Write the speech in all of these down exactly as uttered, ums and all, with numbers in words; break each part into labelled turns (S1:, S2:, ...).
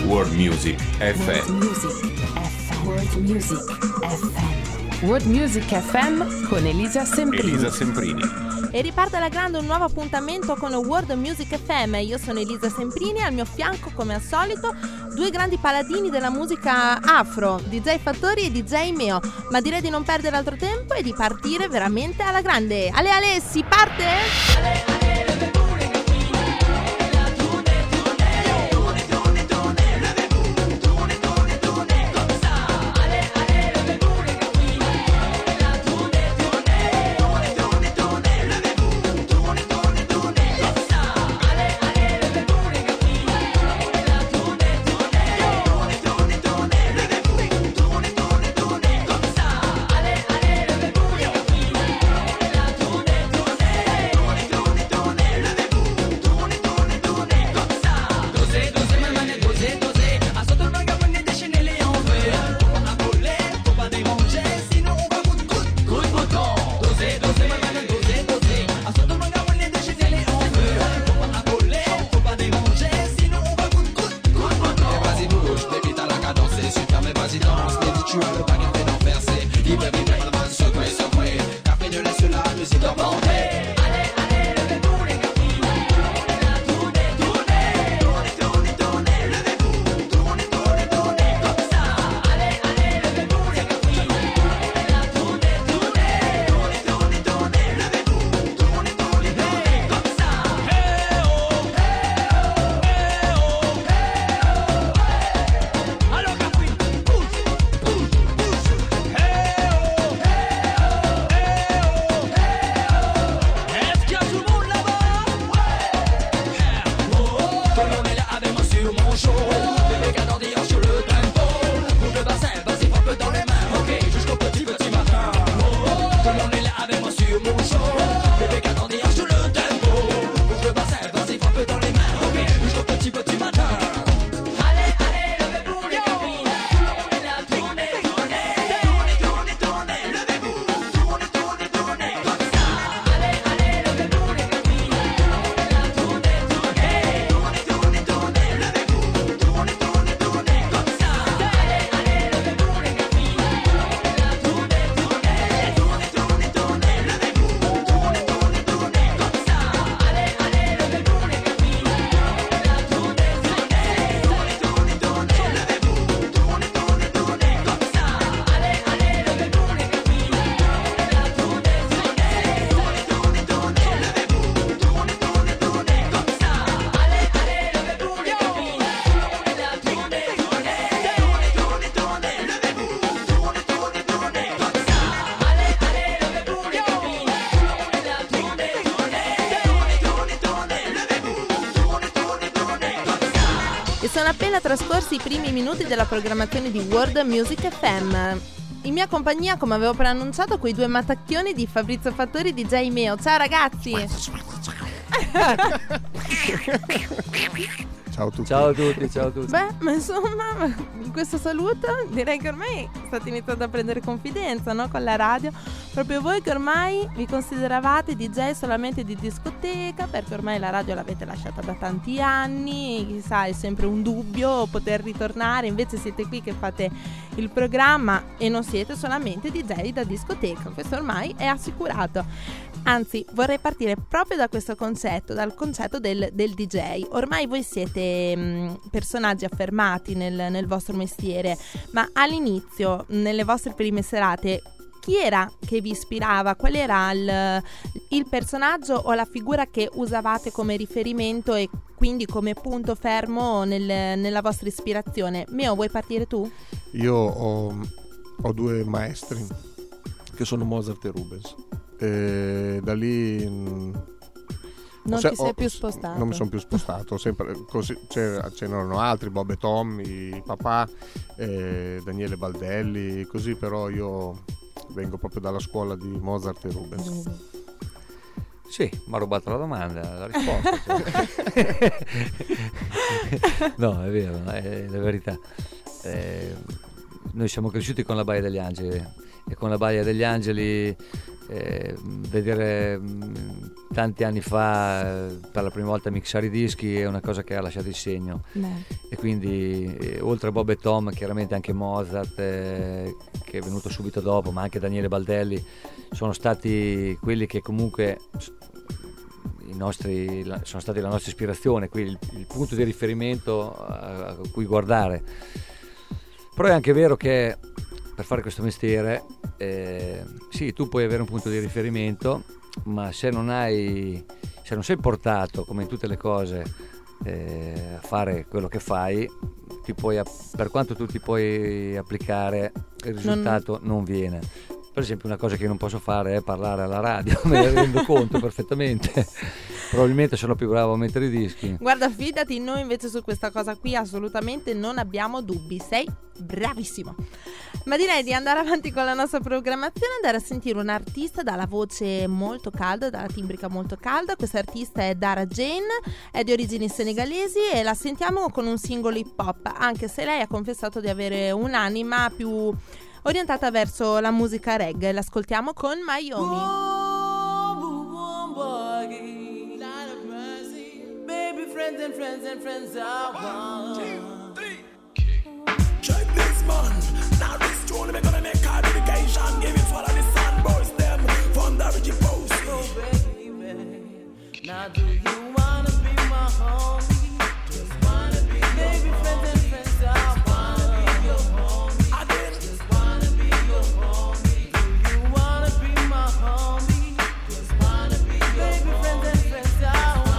S1: World Music F M.
S2: World Music F M. World Music F M con Elisa Semprini.
S1: Elisa Semprini.
S3: E riparte alla grande un nuovo appuntamento con World Music F M. Io sono Elisa Semprini, al mio fianco come al solito due grandi paladini della musica afro, D J Fattori e D J Meo. Ma direi di non perdere altro tempo e di partire veramente alla grande. Ale Ale, si parte? Ale, ale. Trascorsi i primi minuti della programmazione di World Music F M. In mia compagnia, come avevo preannunciato, quei due mattacchioni di Fabrizio Fattori e D J Meo. Ciao ragazzi!
S4: Ciao a tutti.
S5: Ciao a tutti, ciao a tutti.
S3: Beh, ma insomma, in questo saluto direi che ormai state iniziando a prendere confidenza, no? Con la radio. Proprio voi che ormai vi consideravate D J solamente di discoteca, perché ormai la radio l'avete lasciata da tanti anni, chissà, è sempre un dubbio poter ritornare, invece siete qui che fate il programma e non siete solamente D J da discoteca, questo ormai è assicurato. Anzi, vorrei partire proprio da questo concetto, dal concetto del, del D J. Ormai voi siete mh, personaggi affermati nel, nel vostro mestiere, ma all'inizio, nelle vostre prime serate, chi era che vi ispirava? Qual era il, il personaggio o la figura che usavate come riferimento e quindi come punto fermo nel, nella vostra ispirazione? Meo, vuoi partire tu?
S4: Io ho, ho due maestri che sono Mozart e Rubens. E da lì
S3: non
S4: se,
S3: ti sei
S4: ho,
S3: più spostato.
S4: Non mi sono più spostato, sempre così, ce, ce n'erano altri, Bob e Tommy, papà, eh, Daniele Baldelli, così, però io vengo proprio dalla scuola di Mozart e Rubens. Mm.
S5: Sì, mi ha rubato la domanda, la risposta. Cioè. No, è vero, è la verità. Eh, noi siamo cresciuti con la Baia degli Angeli e con la Baia degli Angeli eh, vedere mh, tanti anni fa eh, per la prima volta mixare i dischi è una cosa che ha lasciato il segno.
S3: Beh.
S5: E quindi eh, oltre a Bob e Tom, chiaramente anche Mozart eh, che è venuto subito dopo, ma anche Daniele Baldelli, sono stati quelli che comunque i nostri, sono stati la nostra ispirazione, quindi il, il punto di riferimento a, a cui guardare. Però è anche vero che per fare questo mestiere eh, sì, tu puoi avere un punto di riferimento, ma se non hai, se non sei portato, come in tutte le cose, eh, a fare quello che fai, ti puoi, per quanto tu ti puoi applicare, il risultato non, non viene. Per esempio, una cosa che io non posso fare è parlare alla radio, me ne rendo conto perfettamente. Probabilmente sono più bravo a mettere i dischi.
S3: Guarda, fidati, noi invece su questa cosa qui assolutamente non abbiamo dubbi, sei bravissimo. Ma direi di andare avanti con la nostra programmazione, andare a sentire un artista dalla voce molto calda, dalla timbrica molto calda. Questa artista è Dara Jane, è di origini senegalesi e la sentiamo con un singolo hip hop, anche se lei ha confessato di avere un'anima più orientata verso la musica reggae. L'ascoltiamo con Miami.
S6: Baby friends and friends and friends are one. Two, three. Check this man. Now this tune me gonna make a dedication. Give it for the sun boys them from the Richie Post. Oh baby, now do you wanna be my homie? Just wanna be baby friends and friends are one. Wanna be your homie. I did. Just wanna be your homie. Do you wanna be my homie? Just wanna be your baby friends and friends are one.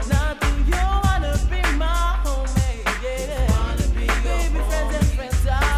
S6: Friends and friends are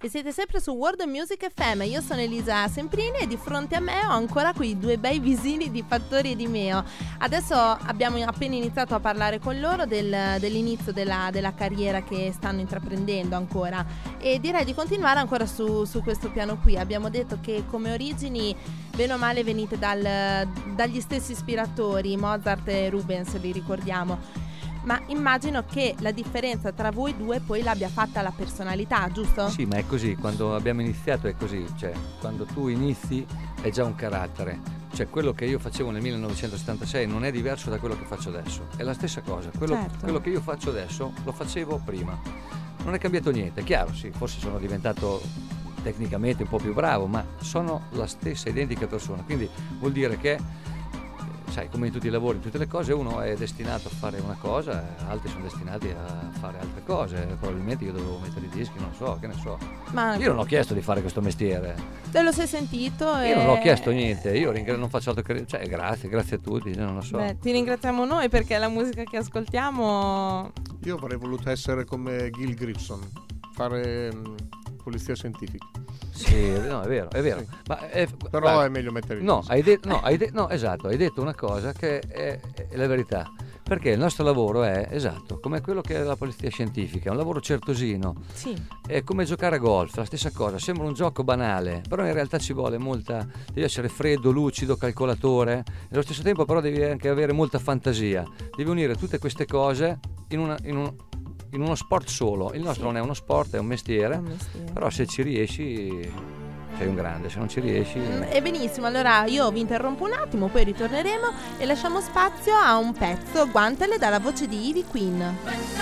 S3: e siete sempre su World Music F M. Io sono Elisa Semprini e di fronte a me ho ancora quei due bei visini di Fattori e di Meo. Adesso abbiamo appena iniziato a parlare con loro del, dell'inizio della, della carriera che stanno intraprendendo ancora, e direi di continuare ancora su, su questo piano qui. Abbiamo detto che come origini bene o male venite dal, dagli stessi ispiratori, Mozart e Rubens, li ricordiamo. Ma immagino che la differenza tra voi due poi l'abbia fatta la personalità, giusto?
S5: Sì, ma è così, quando abbiamo iniziato è così, cioè quando tu inizi è già un carattere, cioè quello che io facevo nel millenovecentosettantasei non è diverso da quello che faccio adesso, è la stessa cosa, quello,
S3: Certo.
S5: quello che io faccio adesso lo facevo prima, non è cambiato niente, è chiaro, sì, forse sono diventato tecnicamente un po' più bravo, ma sono la stessa identica persona, quindi vuol dire che sai, come in tutti i lavori, in tutte le cose, uno è destinato a fare una cosa, altri sono destinati a fare altre cose. Probabilmente io dovevo mettere i dischi, non so, che ne so.
S3: Ma
S5: Io non ho chiesto di fare questo mestiere.
S3: te lo sei sentito?
S5: Io
S3: e...
S5: non ho chiesto niente, io ringra- non faccio altro che. Cioè, grazie, grazie a tutti, non lo so.
S3: Beh, ti ringraziamo noi perché la musica che ascoltiamo.
S4: Io avrei voluto essere come Gil Gibson, fare mh, polizia scientifica.
S5: Sì, no, è vero, è vero.
S4: Sì.
S5: Ma è,
S4: Però
S5: guarda,
S4: è meglio mettere il
S5: No,
S4: disco.
S5: hai detto, no, hai de- no, esatto, hai detto una cosa che è, è la verità. Perché il nostro lavoro è, esatto, come quello che è la polizia scientifica, è un lavoro certosino.
S3: Sì.
S5: È come giocare a golf, la stessa cosa, sembra un gioco banale, però in realtà ci vuole molta, devi essere freddo, lucido, calcolatore, e allo stesso tempo però devi anche avere molta fantasia, devi unire tutte queste cose in, una, in, un, in uno sport solo. Il nostro
S3: Sì.
S5: non è uno sport, è un mestiere,
S3: È un mestiere.
S5: però se ci riesci sei un grande, se non ci riesci.
S3: Mm, E benissimo, allora io vi interrompo un attimo, poi ritorneremo e lasciamo spazio a un pezzo, Guántale, dalla voce di Ivy Queen.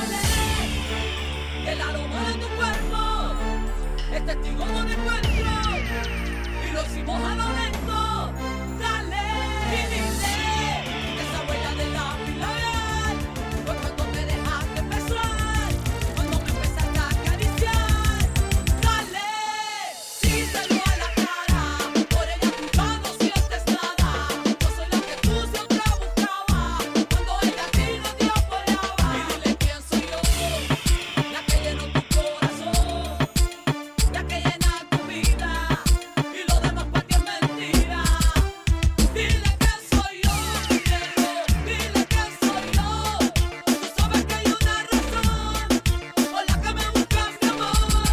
S6: El aroma de tu cuerpo es testigo de un encuentro y lo hicimos a lo lento. Dale y dile esa huella de la labial fue cuando me dejaste besar, cuando me empezaste a acariciar. Dale, díselo a la cara, por ella tú ya no sientes nada. Yo soy la que tú siempre buscabas, cuando ella a ti no te apoyaba. Y dile quién soy yo. La que llenó tu corazón, la que llena tu vida, y lo demás para ti es mentira. Dile que soy yo, dile que soy yo. Tú sabes que hay una razón por la que me buscas, mi amor.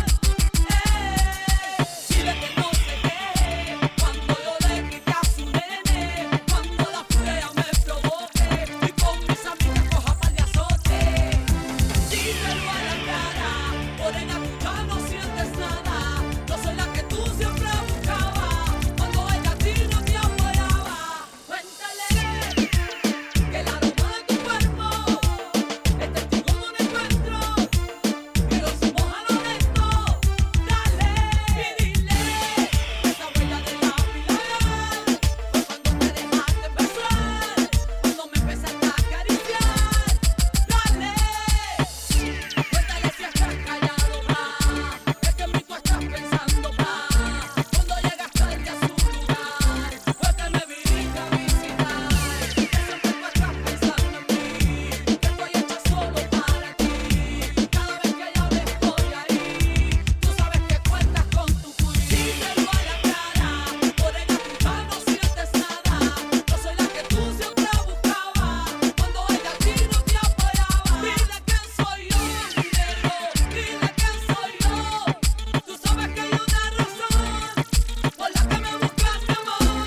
S6: Eh, dile que no se quede cuando yo le quité a su nene, cuando la furia me provoque y con mis amigas coja par de azote. Díselo a la cara, por ella tú ya no sientes nada. Yo soy la que tú siempre buscabas, cuando ella a ti no te apoyaba. Cuéntale que el aroma de tu cuerpo es testigo de un encuentro y lo hicimos a lo lento. Dale y dile esa huella de la labial fue cuando me dejaste besar, cuando me empezaste a acariciar. Dale, cuéntale si estás callado más, es que en mí tú estás pensando más. Cuando llegas tarde a su lugar, fue que me viniste a visitar. Que siempre tú estás pensando en mí, que estoy hecha solo para ti. Cada vez que llame estoy ahí, tú sabes que cuentas con tu queen. Díselo a la cara, por ella tú ya no sientes nada. Yo soy la que tú siempre buscabas, cuando ella a ti no te apoyaba. Dile quién soy yo, dinero, dile quién soy yo. Tú sabes que hay una razón por la que me buscas, mi amor.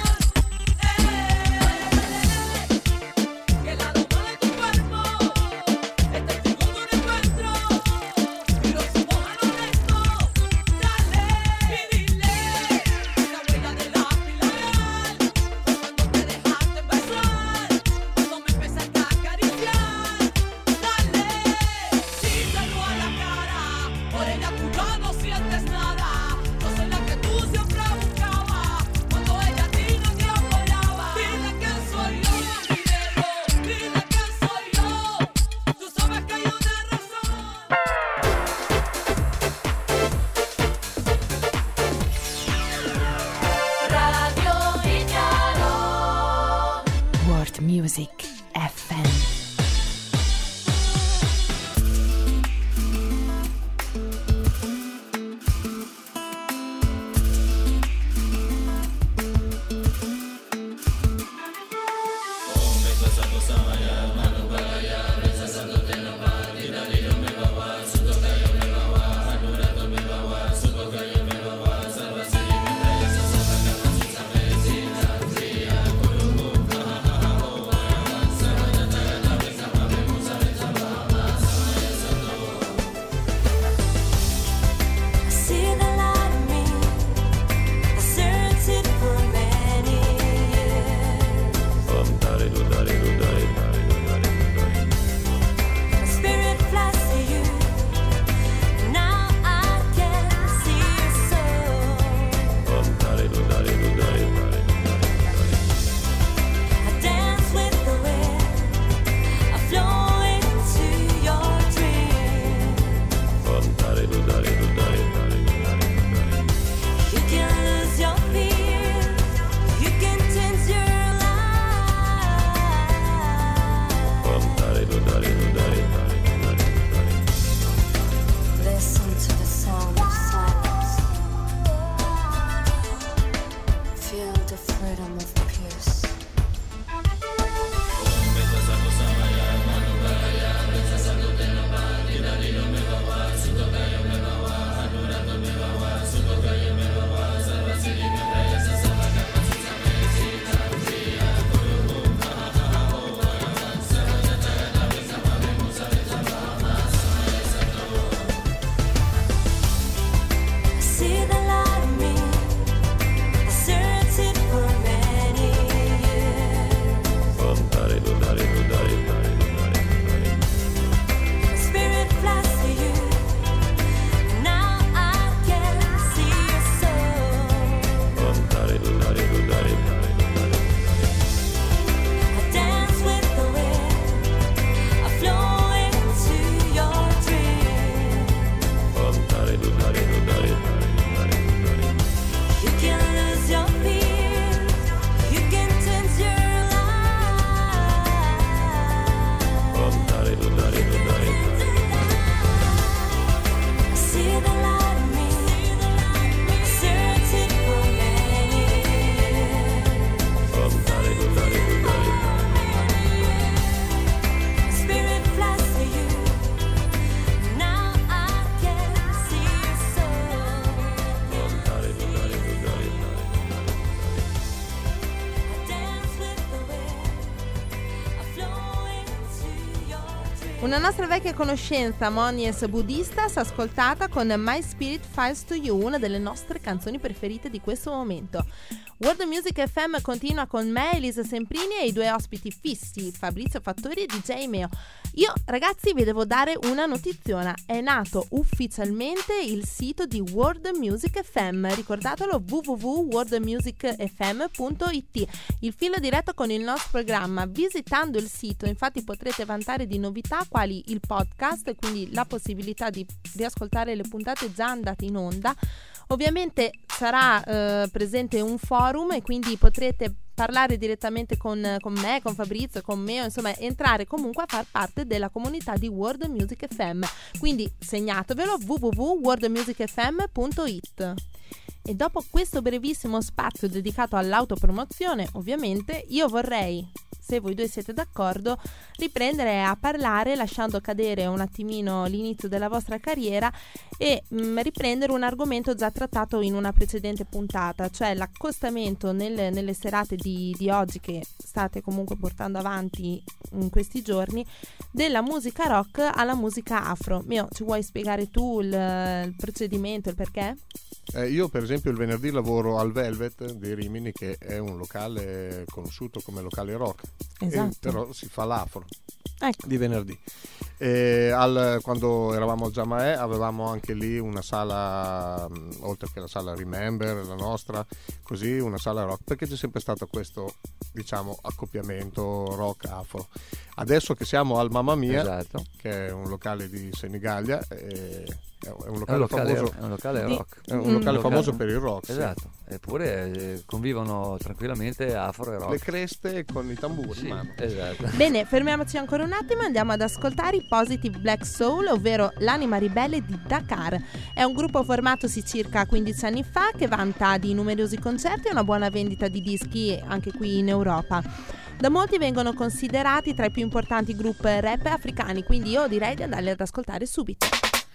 S6: Que el aroma de tu cuerpo es testigo de un encuentro y lo hicimos a lo lento. Dale y dile esa huella de la labial fue cuando me dejaste besar, cuando me empezaste a acariciar. Dale, díselo a la cara, por ella tú ya no sientes nada. Yo soy la que tú siempre buscabas, cuando ella a ti no te apoyaba. Dile quién soy yo, dinero, dile quién soy yo. Tú sabes que hay una razón. Radio Icaro.
S2: World Music F M.
S3: Una nostra vecchia conoscenza, Monies Buddhistas, ascoltata con My Spirit Files to You, una delle nostre canzoni preferite di questo momento. World Music F M continua con me, Elisa Semprini, e i due ospiti fissi, Fabrizio Fattori e D J Meo. Io, ragazzi, vi devo dare una notiziona. È nato ufficialmente il sito di World Music F M. Ricordatelo, w w w punto world music f m punto i t. Il filo diretto con il nostro programma. Visitando il sito, infatti, potrete vantare di novità quali il podcast, quindi la possibilità di riascoltare le puntate già andate in onda. Ovviamente sarà eh, presente un forum e quindi potrete parlare direttamente con, con me, con Fabrizio, con Meo, insomma entrare comunque a far parte della comunità di World Music F M. Quindi segnatevelo, w w w punto world music f m punto i t. E dopo questo brevissimo spazio dedicato all'autopromozione, ovviamente, io vorrei, se voi due siete d'accordo, riprendere a parlare lasciando cadere un attimino l'inizio della vostra carriera e mh, riprendere un argomento già trattato in una precedente puntata, cioè l'accostamento nel, nelle serate di, di oggi che state comunque portando avanti in questi giorni della musica rock alla musica afro. Mio, ci vuoi spiegare tu il, il procedimento, il perché?
S4: Eh, io per esempio il venerdì lavoro al Velvet di Rimini, che è un locale conosciuto come locale rock.
S3: Esatto.
S4: E, però si fa l'afro,
S3: ecco,
S4: di venerdì. E al, quando eravamo al Giamaè avevamo anche lì una sala, oltre che la sala Remember, la nostra, così una sala rock, perché c'è sempre stato questo, diciamo, accoppiamento rock afro. Adesso che siamo al Mamma Mia,
S5: esatto,
S4: che è un locale di Senigallia, e è un locale,
S5: è un locale
S4: famoso,
S5: è un locale rock,
S4: è un locale
S3: Mm.
S4: famoso per il rock,
S5: esatto,
S4: sì.
S5: Eppure eh, convivono tranquillamente afro e rock.
S4: Le creste con i tamburi,
S5: Sì,
S4: ma
S5: esatto.
S3: bene, fermiamoci ancora un attimo e andiamo ad ascoltare i Positive Black Soul, ovvero l'anima ribelle di Dakar. È un gruppo formatosi circa quindici anni fa che vanta di numerosi concerti e una buona vendita di dischi anche qui in Europa. Da molti vengono considerati tra i più importanti gruppi rap africani, quindi io direi di andarli ad ascoltare subito.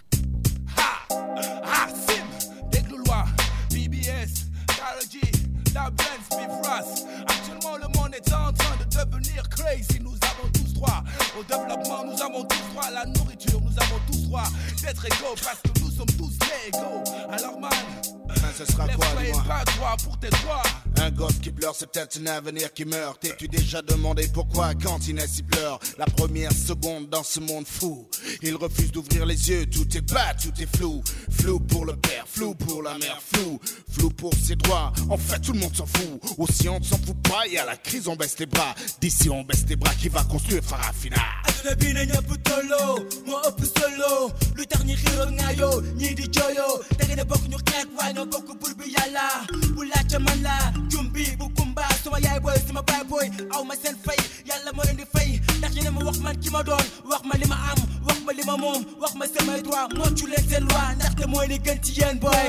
S6: La Benz, Big Russ. Actuellement le monde est en train de devenir crazy. Nous avons tous droit au développement, nous avons tous droit à la nourriture, nous avons tous droit d'être égaux parce que nous sommes tous légaux. Alors man,
S7: Ben, ce sera quoi, dis-moi?
S6: pas droit pour tes droits.
S7: Un gosse qui pleure, c'est peut-être un avenir qui meurt. T'es-tu déjà demandé pourquoi quand Inès y pleure? La première seconde dans ce monde fou. Il refuse d'ouvrir les yeux, tout est bas, tout est flou. Flou pour le père, flou pour la mère, flou. Flou pour ses droits, en fait tout le monde s'en fout. Aussi on ne s'en fout pas, et à la crise on baisse les bras. D'ici on baisse les bras, qui va construire Farafina?
S6: aduna bi na ñëpp tolloo moo ëpp solo lu tax ñi xiiroo ŋaayoo ñii di jooyoo da ngeen a bokk ñu xeet waaye ñoo bokk bur bi yàlla bu laajte man la jumbi bu kumba sama yaay booy sama baay booy aw ma seen fay yàlla moo leen di fay ndax yéen a ma wax man ki ma doon wax ma li ma am wax ma li ma moom wax ma samay droit moo cu leen seen loi ndaxte mooy li gën ci yéen booy.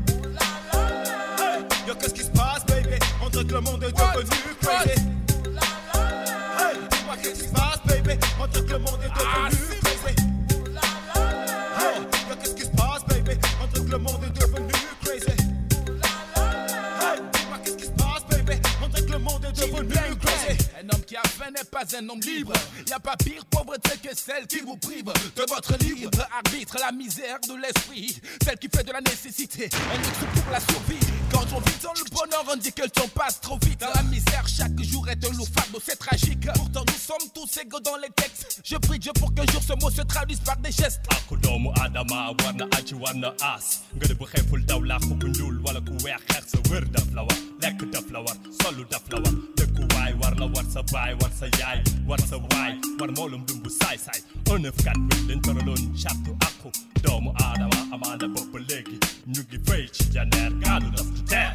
S7: Yo, qu'est-ce qui se passe, baby? On dirait que le monde est devenu crazy. Hey, dis-moi qu'est-ce qui se passe, baby? On dirait que le monde est devenu crazy. Hey, yo, qu'est-ce qui se passe, baby? On dirait que le monde est devenu crazy. Hey, dis-moi qu'est-ce qui se passe, baby? On dirait que le monde est devenu crazy.
S6: Un homme qui a faim n'est pas un homme libre. Y a pas pire pauvreté que celle qui vous prive de votre libre arbitre, la misère de l'esprit, celle qui fait de la nécessité un luxe pour la survie. Quand on vit dans le bonheur, on dit que le temps passe trop vite. Dans la misère, chaque jour est un lourd fardeau, c'est tragique. Pourtant, nous sommes tous égaux dans les textes. Je prie Dieu pour qu'un jour ce mot se traduise par des gestes.
S8: Akudomu Adama, warna achi warna as. Ngade bu xeful dawla xubu ndul wala ku weex xex sa wër daf la war lekk daf la war solu daf la war dëkku waay war la war sa baay war sa yaay war sa waay war moolum dumbu saay saay un neuf quatre huit lañ tëraloon charte akku doomu Adama amaana bopp léegi ñu ngi fay ci janeer gaalu daf du teer.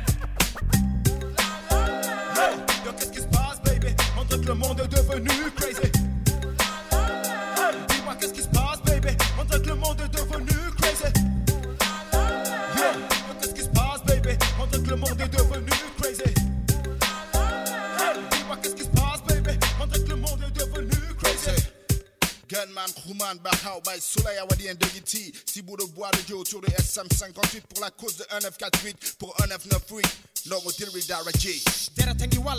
S7: Hey, yo, qu'est-ce qui se passe, baby? On dirait que le monde est devenu crazy. Hey, dis-moi qu'est-ce qui se passe, baby? On dirait que le monde est devenu crazy. Yeah, yo, qu'est-ce qui se passe, baby? On dirait que le monde est devenu crazy. Hey, dis-moi qu'est-ce qui se passe, baby? On dirait que le monde est devenu crazy. Gunman, crewman, Bahao, by Soleil, Awadi and Doggy six bouts de bois de Dieu autour de S M cinquante-huit pour la cause de un neuf quatre huit, pour un neuf neuf huit. No artillery direct G.
S6: Dara tangi wal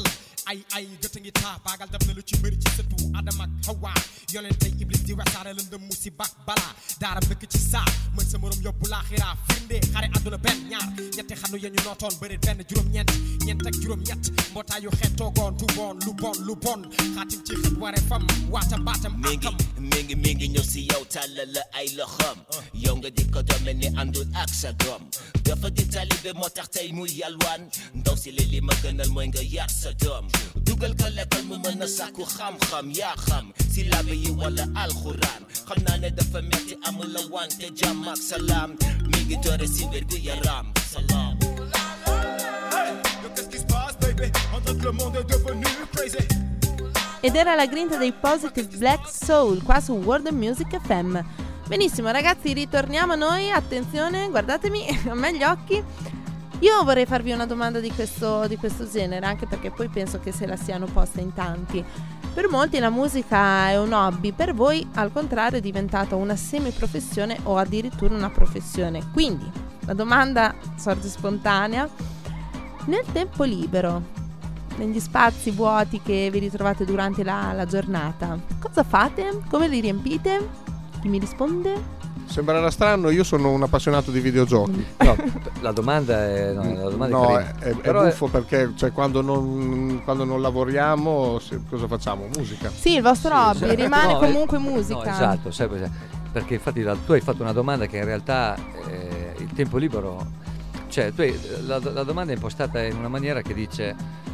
S9: ay ay gëtë ngi taa baagal def na lu ci bëri ci sëtu Adama ak Hawa yoneen tey Iblis di wesaare lëndëm musiba ak balaa daaram dëkk ci saa mën sa morom yóbbu laaxira firnde xare àdduna benn ñaar ñetti xanu ya ñu nootoon bëri benn juróom-ñeent ñeent ak juróom-ñett mbootaayu xeet toogoon du bon lu bon lu bon xaatim ci xët ware fam waata baatam akam
S10: mi ngi mi ngi ñëw si yow tàllal la ay loxoom yow nga di ko doome ni àndul ak sa doom dafa di talibe moo tax tey muy yalwaan ndaw si li li ma gënal mooy nga yar sa doom dugal ko lekkal mu mën a sàkku xam-xam yaa xam si laabe yi wala alxuraan xam naa ne dafa metti amul la wante jàmm ak salaam mi ngi doore si wér gu yaram salaam.
S7: Qu'est-ce qui se passe, baby? On dirait que le monde est devenu crazy.
S3: Ed era la grinta dei Positive Black Soul qua su World Music F M. Benissimo ragazzi, ritorniamo a noi. Attenzione, guardatemi a me gli occhi. Io vorrei farvi una domanda di questo, di questo genere, anche perché poi penso che se la siano posta in tanti. Per molti la musica è un hobby, per voi al contrario è diventata una semiprofessione o addirittura una professione. Quindi la domanda sorge spontanea: nel tempo libero, negli spazi vuoti che vi ritrovate durante la, la giornata, cosa fate? Come li riempite? Chi mi risponde?
S4: Sembrerà strano, io sono un appassionato di videogiochi.
S5: No, la domanda è, no, la domanda
S4: no,
S5: è,
S4: è, è
S5: Però
S4: buffo è... perché cioè, quando, non, quando non lavoriamo se, cosa facciamo? Musica.
S3: Sì, il vostro
S5: Sì,
S3: hobby
S5: esatto.
S3: rimane
S5: No,
S3: comunque
S5: eh,
S3: musica.
S5: No, esatto, sai cos'è? Perché infatti la, tu hai fatto una domanda che in realtà eh, il tempo libero, cioè tu hai, la, la domanda è impostata in una maniera che dice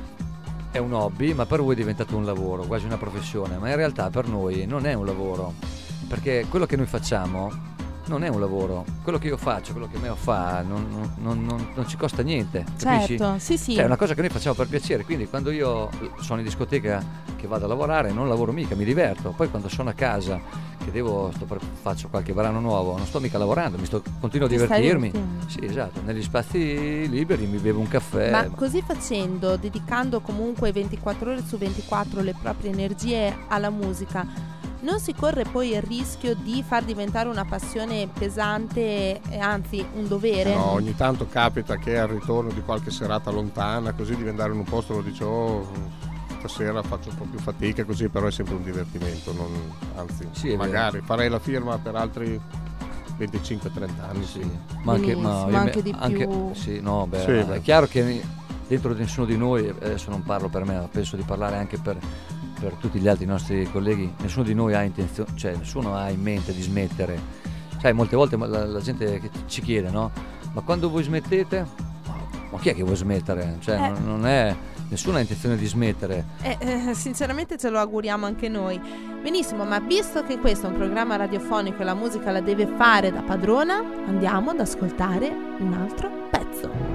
S5: è un hobby, ma per voi è diventato un lavoro, quasi una professione, ma in realtà per noi non è un lavoro, perché quello che noi facciamo non è un lavoro, quello che io faccio, quello che Meo fa non, non, non, non ci costa niente, capisci?
S3: Certo, sì sì.
S5: Cioè è una cosa che noi facciamo per piacere, quindi quando io sono in discoteca che vado a lavorare non lavoro mica, mi diverto, poi quando sono a casa che devo, sto per, faccio qualche brano nuovo, non sto mica lavorando, mi sto, continuo a
S3: Ti stai
S5: divertirmi.
S3: divertendo.
S5: Sì, esatto, negli spazi liberi mi bevo un caffè.
S3: Ma così facendo, dedicando comunque ventiquattro ore su ventiquattro le proprie energie alla musica, non si corre poi il rischio di far diventare una passione pesante e anzi un dovere?
S4: No, ogni tanto capita che al ritorno di qualche serata lontana, così di andare in un posto lo dice oh stasera faccio un po' più fatica, così però è sempre un divertimento, non, anzi
S5: Sì,
S4: magari farei la firma per altri venticinque trenta anni. Sì.
S5: Ma anche,
S3: Benissimo,
S5: ma io
S3: anche
S5: me-
S3: di
S5: anche-
S3: più.
S5: sì, no, beh,
S4: Sì,
S5: no,
S4: beh.
S5: è chiaro che dentro di nessuno di noi, adesso non parlo per me, ma penso di parlare anche per, per tutti gli altri nostri colleghi, nessuno di noi ha intenzione, cioè nessuno ha in mente di smettere. Sai, molte volte la, la gente che ci chiede, no? Ma quando voi smettete? Ma chi è che vuole smettere? Cioè,
S3: Eh.
S5: non, non è, nessuno ha intenzione di smettere.
S3: Eh, eh, sinceramente ce lo auguriamo anche noi. Benissimo, ma visto che questo è un programma radiofonico e la musica la deve fare da padrona, andiamo ad ascoltare un altro pezzo.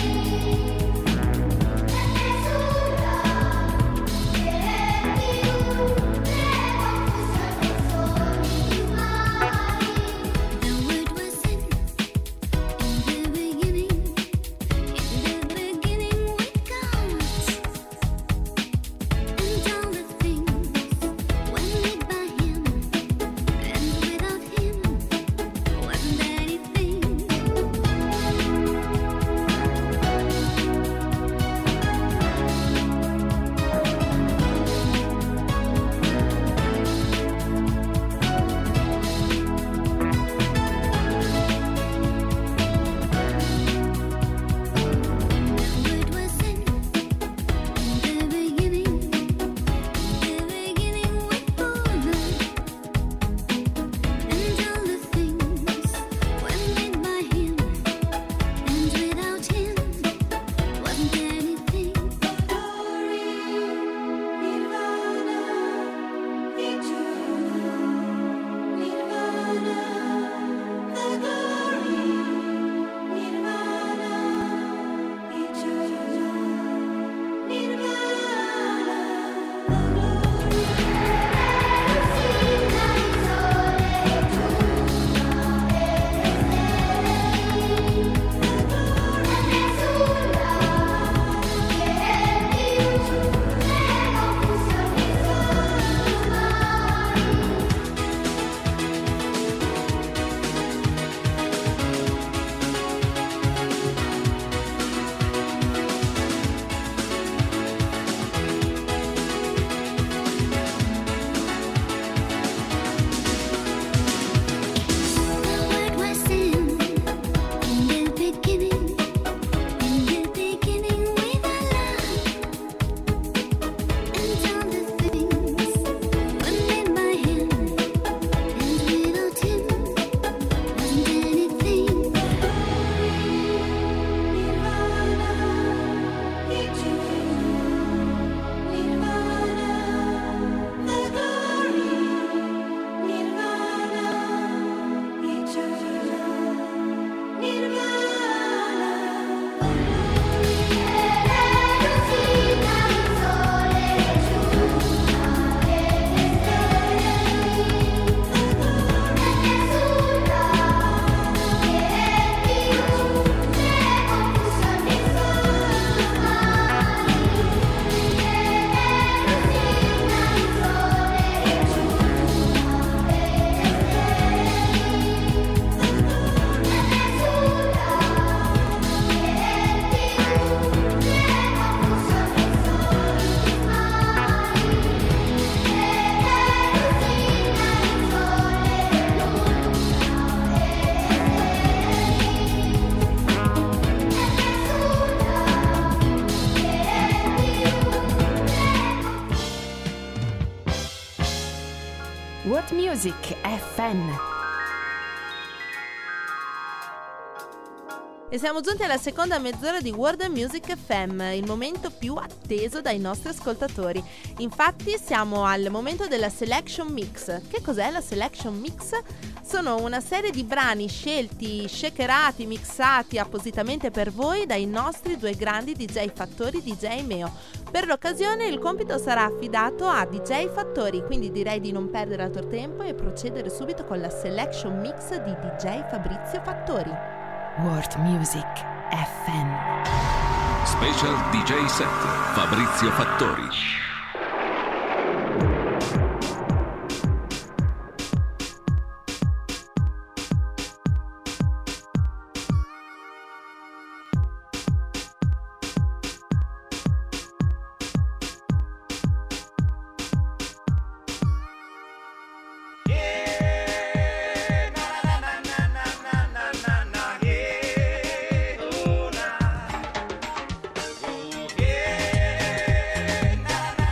S11: You
S2: World Music F M.
S3: E siamo giunti alla seconda mezz'ora di World Music F M, il momento più atteso dai nostri ascoltatori. Infatti siamo al momento della Selection Mix. Che cos'è la Selection Mix? Sono una serie di brani scelti, shakerati, mixati appositamente per voi dai nostri due grandi D J Fattori, D J Meo. Per l'occasione il compito sarà affidato a D J Fattori, quindi direi di non perdere altro tempo e procedere subito con la Selection Mix di D J Fabrizio Fattori.
S2: World Music F M.
S1: Special D J set Fabrizio Fattori.
S6: Yeah.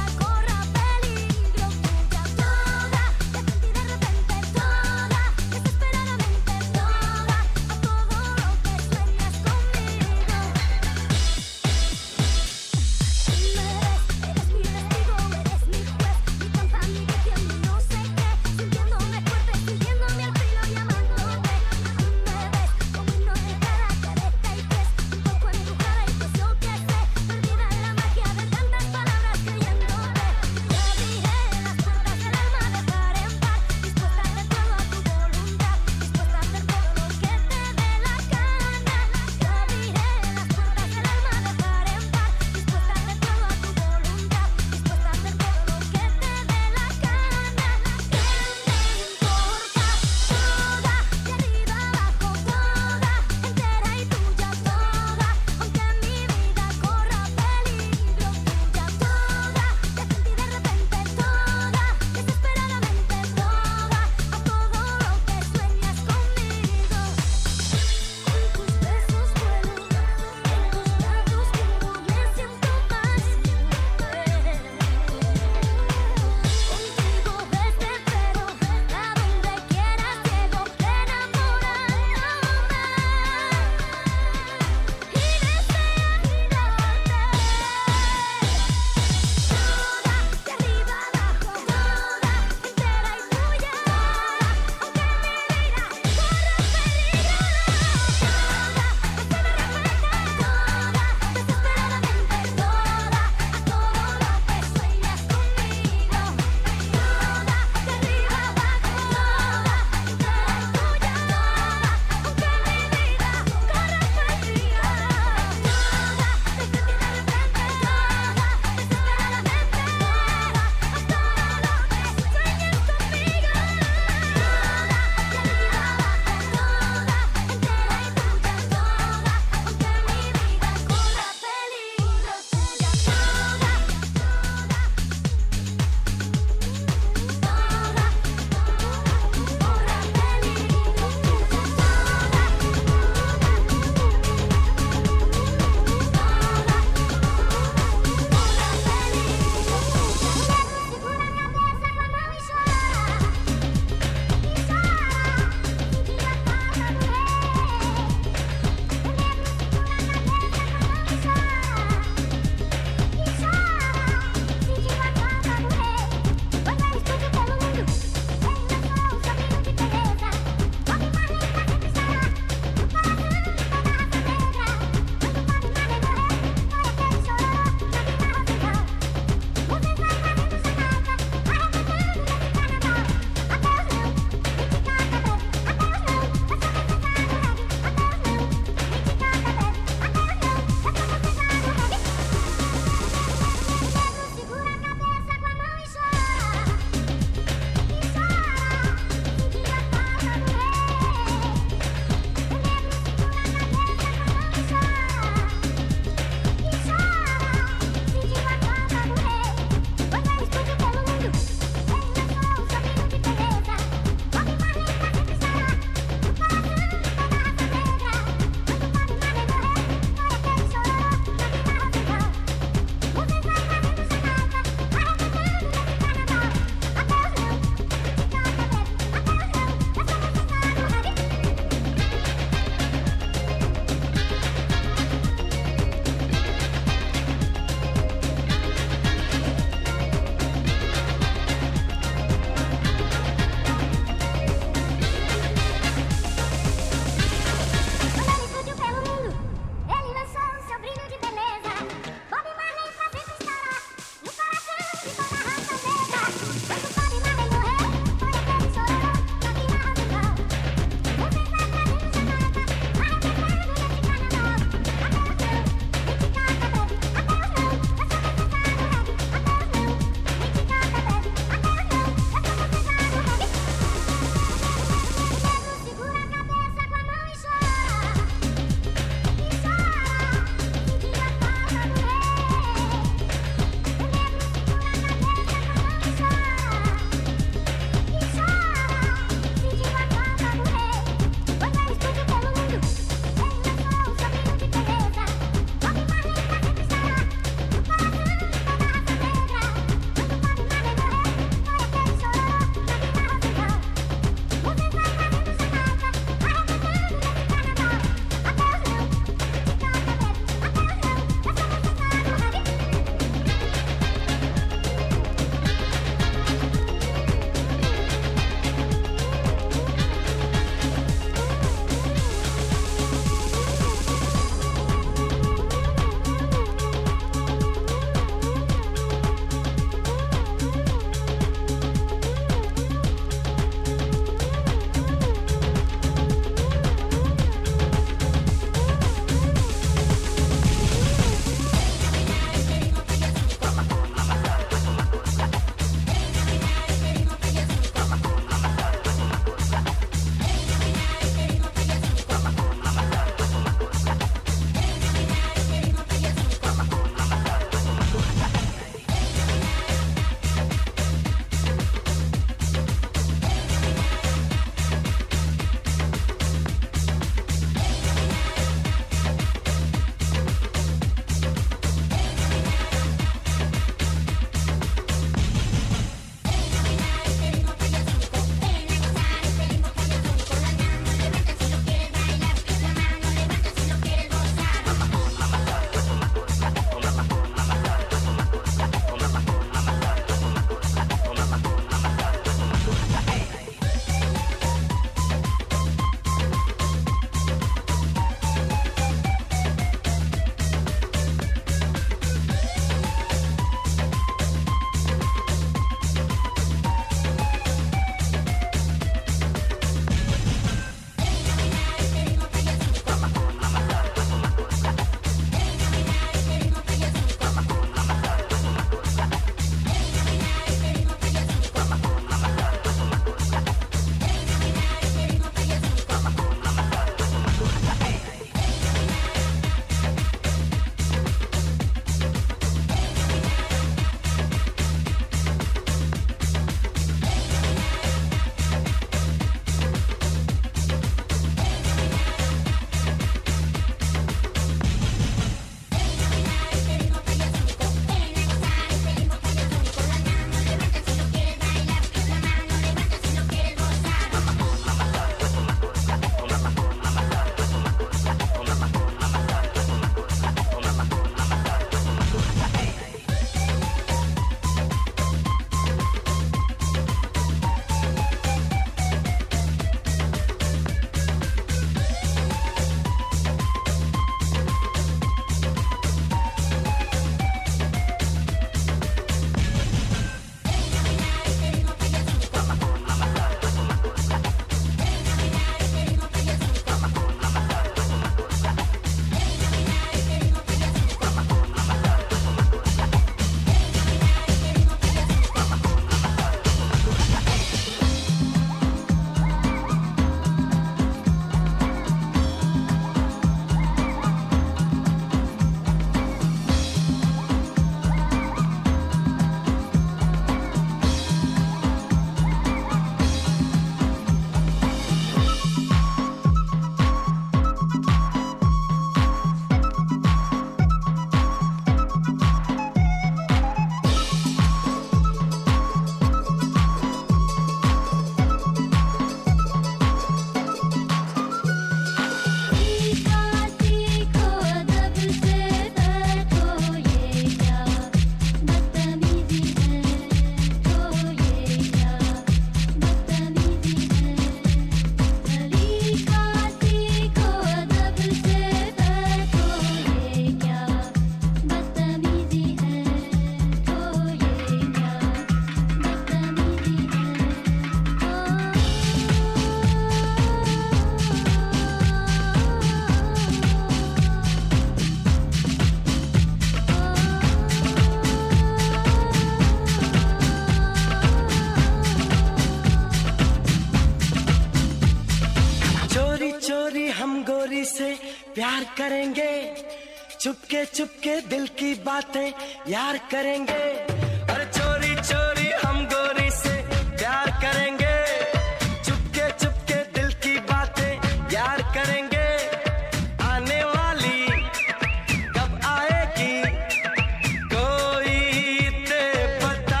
S11: प्यार करेंगे चुपके चुपके दिल की बातें यार करेंगे और चोरी चोरी हम गोरी से प्यार करेंगे चुपके चुपके दिल की बातें यार करेंगे आने वाली कब आएगी कोई दे पता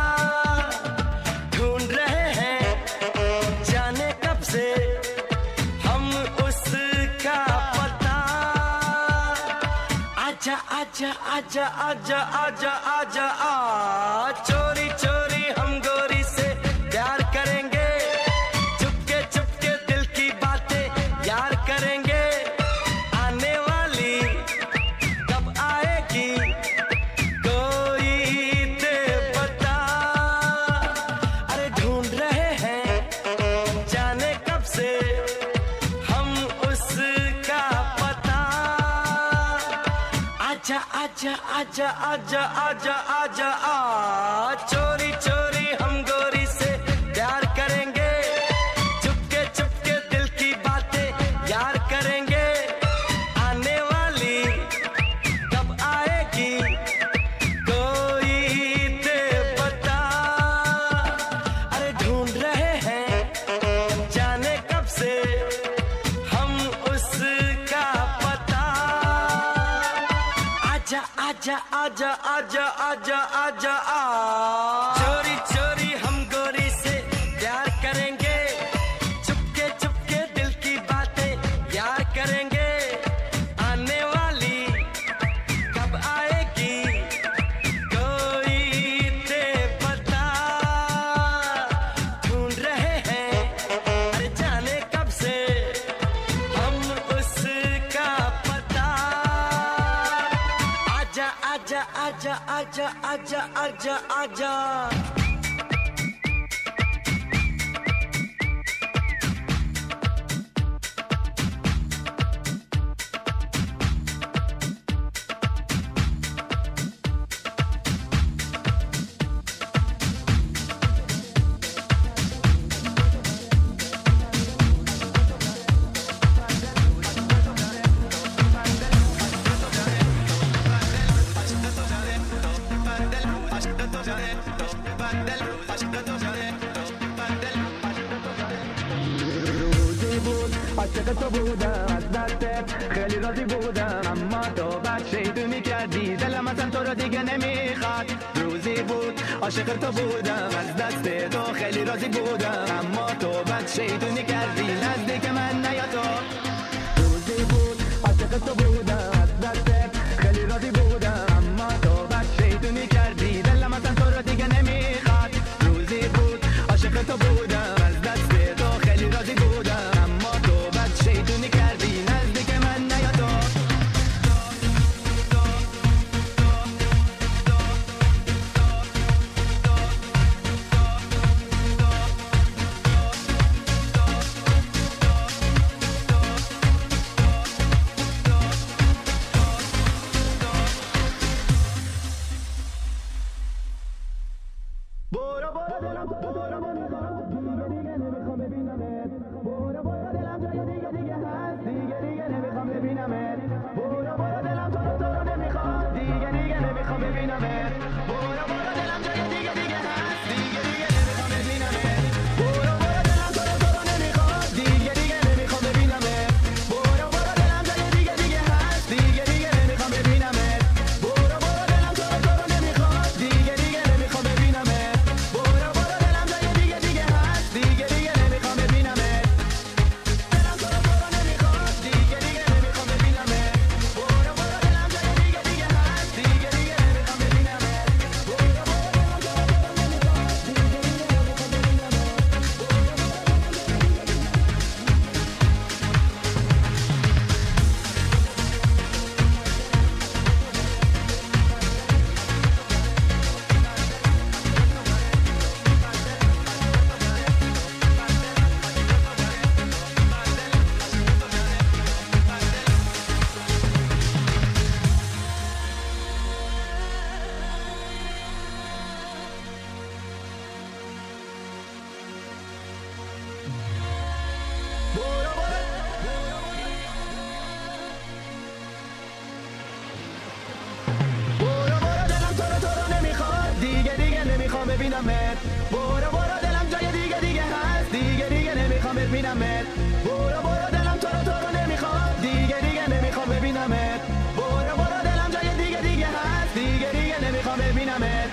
S11: ढूंढ रहे हैं जाने कब से हम उसका पता आजा आजा आजा आजा आजा आजा आ चोरी चोरी हम गोरी से प्यार करेंगे चुपके चुपके दिल की बातें यार करेंगे आने वाली कब आएगी कोई दे पता अरे ढूंढ रहे हैं जाने कब से हम उसका पता आजा आजा आजा आजा आजा आजा आ चोरी चोरी हम गोरी से प्यार करेंगे चुपके चुपके दिल की बातें यार करेंगे आने वाली कब आएगी कोई दे पता अरे ढूंढ रहे हैं जाने कब से हम उसका पता आजा आजा आजा आजा आजा आजा आ चोरी चोरी हम गोरी से प्यार करेंगे चुपके चुपके दिल की बातें यार करेंगे आने वाली कब आएगी कोई दे पता ढूंढ रहे हैं अरे जाने कब से हम उसका पता आजा आजा आजा आजा आजा आजा आजा
S12: عاشق تو بودم از دستت خیلی راضی بودم اما تو بد شی تو میکردی دلم اصلا تو رو دیگه نمیخواد روزی بود عاشق تو بودم از دست تو خیلی راضی بودم اما تو بد شی تو میکردی نزدیک من نیا تو روزی بود عاشق تو بودم از دستت خیلی راضی بودم اما تو بد شی تو میکردی دلم اصلا تو رو دیگه نمیخواد روزی بود عاشق تو بودم از دست تو خیلی راضی بودم اما تو بد شی تو میکردی نزدیک من نیا تو برو برو دلم تو رو نمیخوام دیگه دیگه نمیخوام ببینمت برو برو دلم جای دیگه دیگه هست دیگه دیگه نمیخوام ببینمت برو برو دلم تو رو نمیخوام دیگه دیگه نمیخوام ببینمت برو برو دلم جای دیگه دیگه هست دیگه دیگه نمیخوام ببینمت برو برو دلم تو رو نمیخوام دیگه دیگه نمیخوام ببینمت برو برو دلم جای دیگه دیگه هست دیگه دیگه نمیخوام ببینمت برو برو دلم تو رو نمیخوام دیگه دیگه نمیخوام ببینمت برو برو دلم جای دیگه دیگه هست دیگه دیگه نمیخوام ببینمت دلم تو رو نمیخوام دیگه دیگه نمیخوام ببینمت برو برو دلم جای دیگه دیگه هست دیگه دیگه نمیخوام ببینمت ببینمت برو برو دلم جای دیگه دیگه هست دیگه دیگه نمیخوام ببینمت برو برو دلم تو رو تو رو نمیخواد دیگه دیگه نمیخوام ببینمت برو برو دلم جای دیگه دیگه هست دیگه دیگه نمیخوام ببینمت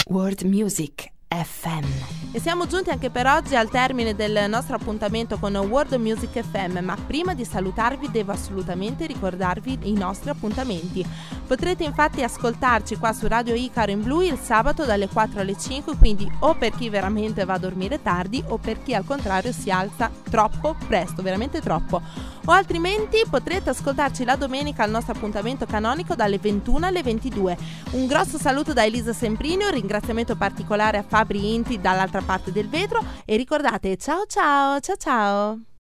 S2: World Music F M.
S3: E siamo giunti anche per oggi al termine del nostro appuntamento con World Music F M, ma prima di salutarvi devo assolutamente ricordarvi i nostri appuntamenti. Potrete infatti ascoltarci qua su Radio Icaro in blu il sabato dalle quattro alle cinque, quindi o per chi veramente va a dormire tardi o per chi al contrario si alza troppo presto, veramente troppo. O altrimenti potrete ascoltarci la domenica al nostro appuntamento canonico dalle ventuno alle ventidue. Un grosso saluto da Elisa Semprini, un ringraziamento particolare a Fabri Inti dall'altra parte del vetro e ricordate ciao ciao ciao ciao.